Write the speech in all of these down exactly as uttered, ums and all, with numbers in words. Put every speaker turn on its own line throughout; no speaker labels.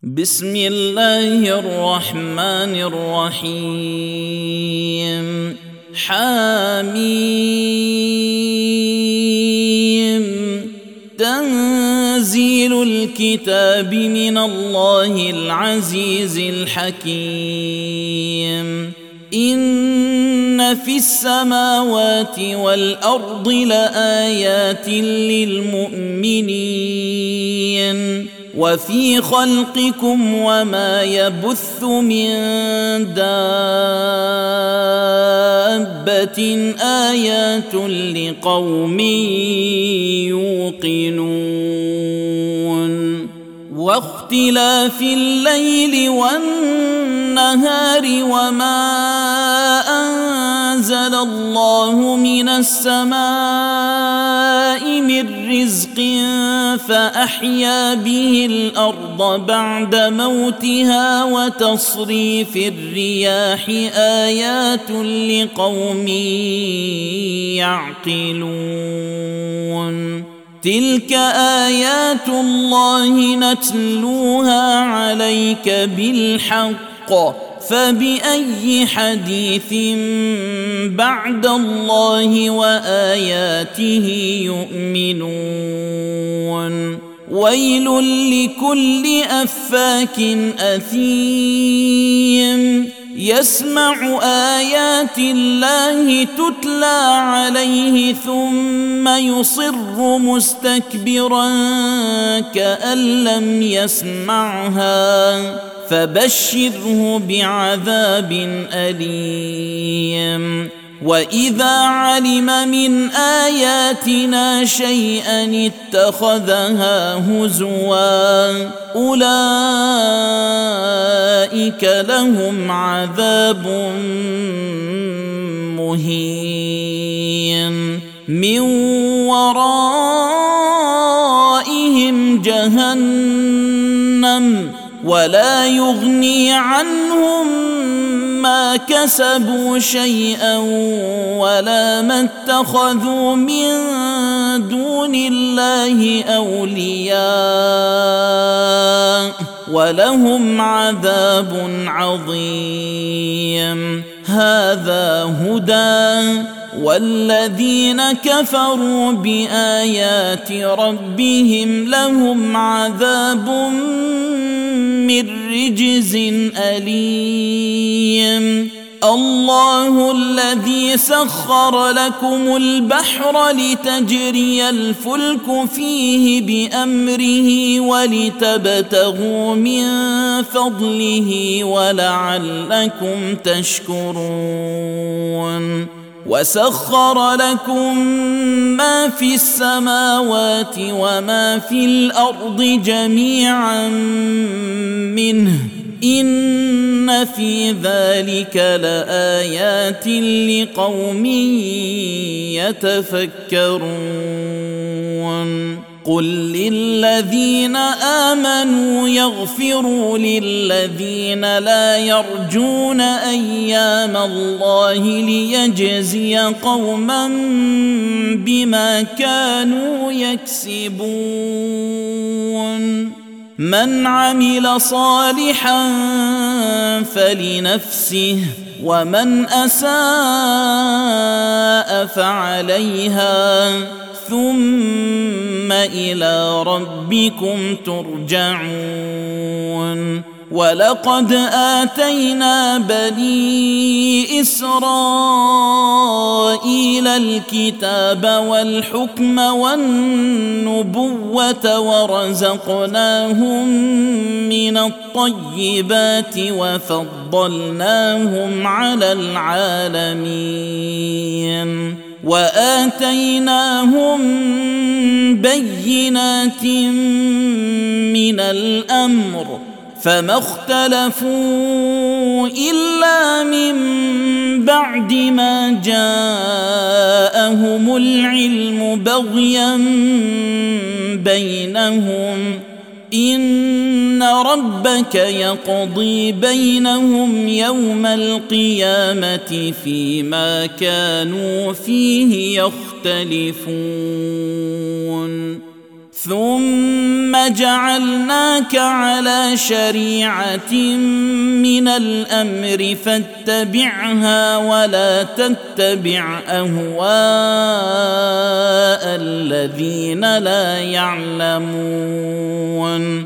بسم الله الرحمن الرحيم. حميم. تنزيل الكتاب من الله العزيز الحكيم. إن في السماوات والأرض لآيات للمؤمنين وفي خلقكم وما يبث من دابة آيات لقوم يوقنون. واختلاف الليل والنهار وما أنزل الله من السماء من رزق فأحيا به الأرض بعد موتها وتصريف الرياح آيات لقوم يعقلون. تلك آيات الله نتلوها عليك بالحق فبأي حديث بعد الله وآياته يؤمنون. ويل لكل أفاك أثيم يسمع آيات الله تتلى عليه ثم يصر مستكبرا كأن لم يسمعها فبشره بعذاب أليم. وإذا علم من آياتنا شيئا اتخذها هزوا أولئك لهم عذاب مهين من ورائهم جهنم ولا يغني عنهم ما كسبوا شيئا ولا ما اتخذوا من دون الله أولياء ولهم عذاب عظيم. هذا هدى والذين كفروا بآيات ربهم لهم عذاب من رجز أليم. الله الذي سخر لكم البحر لتجري الفلك فيه بأمره ولتبتغوا من فضله ولعلكم تشكرون. وسخر لكم ما في السماوات وما في الأرض جميعا منه إن في ذلك لآيات لقوم يتفكرون. قل للذين آمنوا يغفروا للذين لا يرجون أيام الله ليجزي قوما بما كانوا يكسبون. من عمل صالحا فلنفسه ومن أساء فعليها ثم إلى ربكم ترجعون. ولقد آتينا بني إسرائيل الكتاب والحكم والنبوة ورزقناهم من الطيبات وفضلناهم على العالمين وآتيناهم بينات من الأمر فما اختلفوا إلا من بعد ما جاءهم العلم بغيا بينهم إن ربك يقضي بينهم يوم القيامة فيما كانوا فيه يختلفون. ثم جعلناك على شريعة من الأمر فاتبعها ولا تتبع أهواء الذين لا يعلمون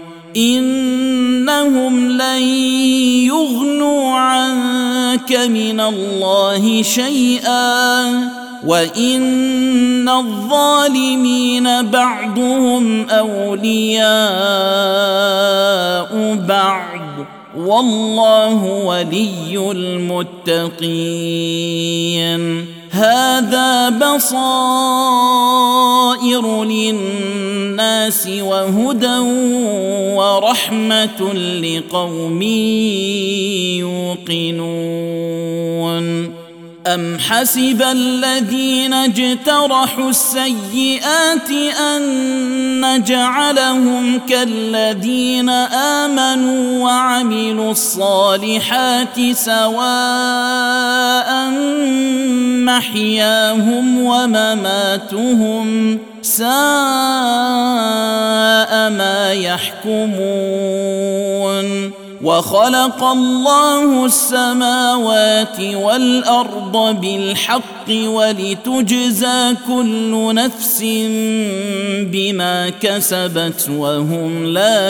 إنهم لن يغنوا عنك من الله شيئا وإن الظالمين بعضهم أولياء بعض والله ولي المتقين هذا بصائر للناس وهدى ورحمة لقوم يوقنون أم حسب الذين اجترحوا السيئات أن نجعلهم كالذين آمنوا وعملوا الصالحات سواء محياهم ومماتهم ساء ما يحكمون وخلق الله السماوات والأرض بالحق ولتجزى كل نفس بما كسبت وهم لا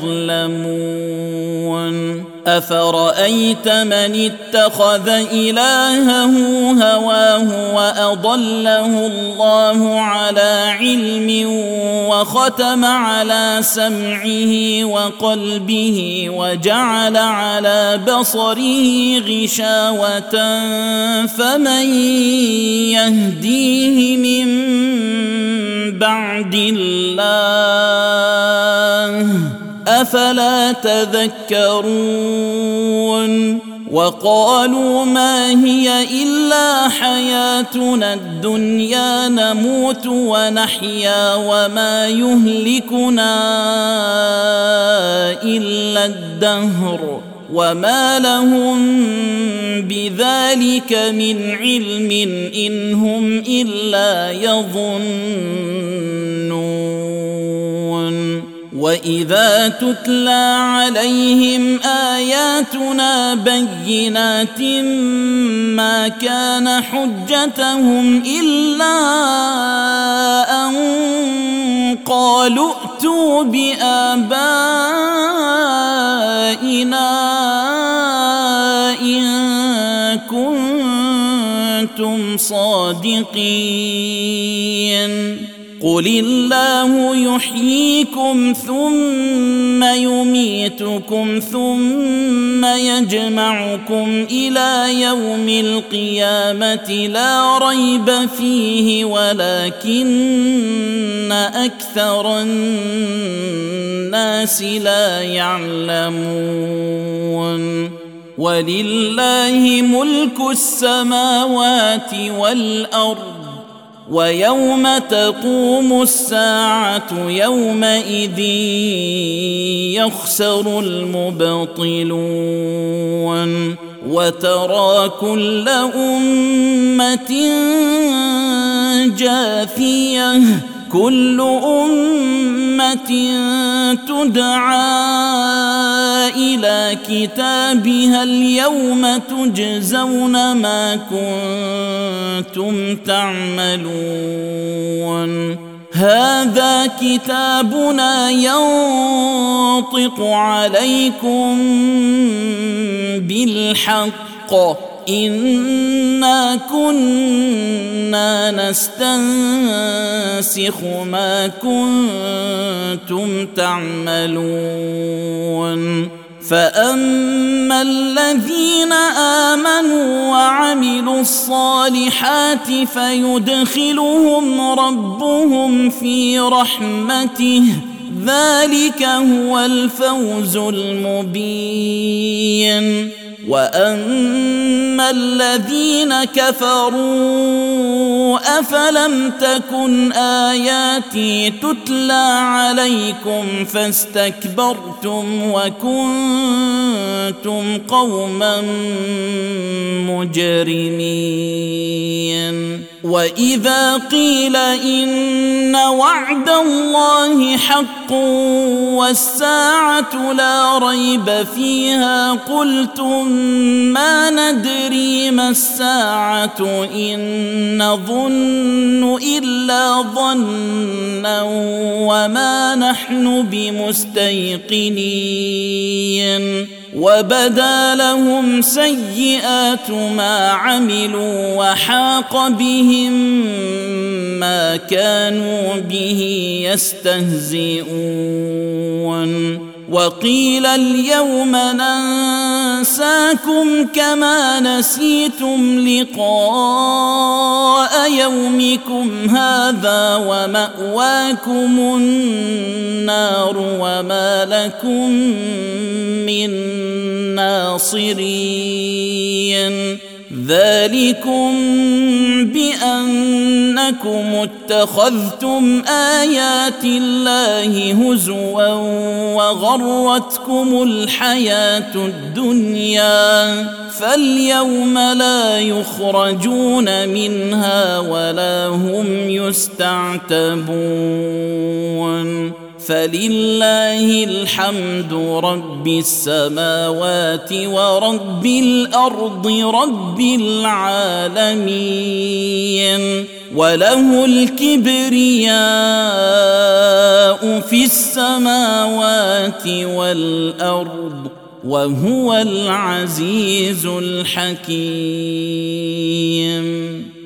يظلمون أفرأيت من اتخذ إلهه هواه وأضله الله على علم وختم على سمعه وقلبه وجعل على بصره غشاوة فمن يهديه من بعد الله أفلا تذكرون وقالوا ما هي إلا حياتنا الدنيا نموت ونحيا وما يهلكنا إلا الدهر وما لهم بذلك من علم إن هم إلا يظنون وإذا تتلى عليهم آياتنا بينات ما كان حجتهم إلا أن قالوا ائتوا بآبائنا إن كنتم صادقين قل الله يحييكم ثم يميتكم ثم يجمعكم إلى يوم القيامة لا ريب فيه ولكن أكثر الناس لا يعلمون ولله ملك السماوات والأرض ويوم تقوم الساعة يومئذ يخسر المبطلون وترى كل أمة جاثية كل أمة تدعى إلى كتابها اليوم تجزون ما كنتم تعملون هذا كتابنا ينطق عليكم بالحق إنا كنا نستنسخ ما كنتم تعملون فأما الذين آمنوا وعملوا الصالحات فيدخلهم ربهم في رحمته ذلك هو الفوز المبين وأما الذين كفروا أفلم تكن آياتي تتلى عليكم فاستكبرتم وكنتم قوما مجرمين وإذا قيل إن وعد الله حق والساعة لا ريب فيها قلتم ما ندري ما الساعة إن نظن إلا ظنا وما نحن بمستيقنين وبدا لهم سيئات ما عملوا وحاق بهم ما كانوا به يستهزئون وقيل اليوم ننساكم كما نسيتم لقاء يومكم هذا ومأواكم النار وما لكم من ناصرين ذلكم بأنكم اتخذتم آيات الله هزوا وغرتكم الحياة الدنيا فاليوم لا يخرجون منها ولا هم يستعتبون فلله الحمد رب السماوات ورب الأرض رب العالمين وله الكبرياء في السماوات والأرض وهو العزيز الحكيم.